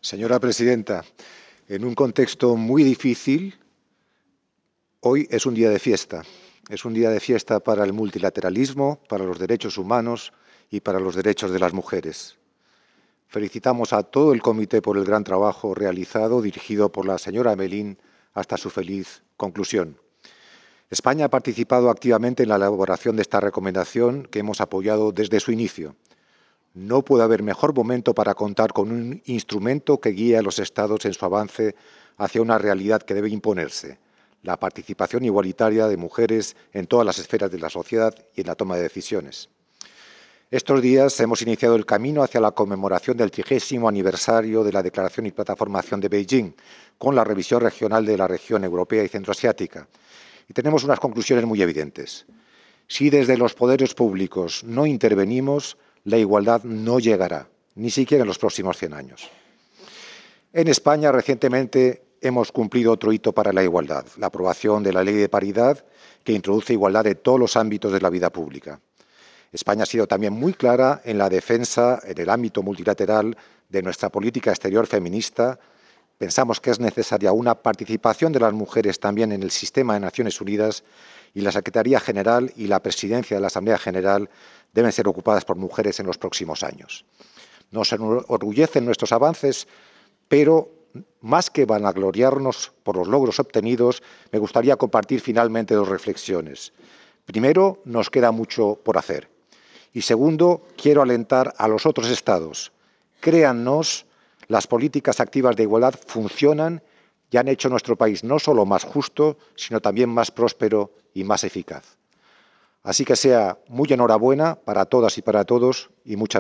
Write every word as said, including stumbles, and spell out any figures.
Señora presidenta, en un contexto muy difícil, hoy es un día de fiesta. Es un día de fiesta para el multilateralismo, para los derechos humanos y para los derechos de las mujeres. Felicitamos a todo el comité por el gran trabajo realizado, dirigido por la señora Amelín, hasta su feliz conclusión. España ha participado activamente en la elaboración de esta recomendación que hemos apoyado desde su inicio. No puede haber mejor momento para contar con un instrumento que guíe a los Estados en su avance hacia una realidad que debe imponerse: la participación igualitaria de mujeres en todas las esferas de la sociedad y en la toma de decisiones. Estos días hemos iniciado el camino hacia la conmemoración del trigésimo aniversario de la Declaración y Plataforma de Acción de Beijing, con la revisión regional de la región europea y centroasiática. Y tenemos unas conclusiones muy evidentes. Si desde los poderes públicos no intervenimos, la igualdad no llegará, ni siquiera en los próximos cien años. En España, recientemente, hemos cumplido otro hito para la igualdad: la aprobación de la Ley de Paridad, que introduce igualdad en todos los ámbitos de la vida pública. España ha sido también muy clara en la defensa, en el ámbito multilateral, de nuestra política exterior feminista. Pensamos que es necesaria una participación de las mujeres también en el sistema de Naciones Unidas, y la Secretaría General y la Presidencia de la Asamblea General deben ser ocupadas por mujeres en los próximos años. Nos enorgullecen nuestros avances, pero más que vanagloriarnos por los logros obtenidos, me gustaría compartir finalmente dos reflexiones. Primero, nos queda mucho por hacer. Y segundo, quiero alentar a los otros Estados. Créannos, las políticas activas de igualdad funcionan y han hecho nuestro país no solo más justo, sino también más próspero y más eficaz. Así que sea muy enhorabuena para todas y para todos, y muchas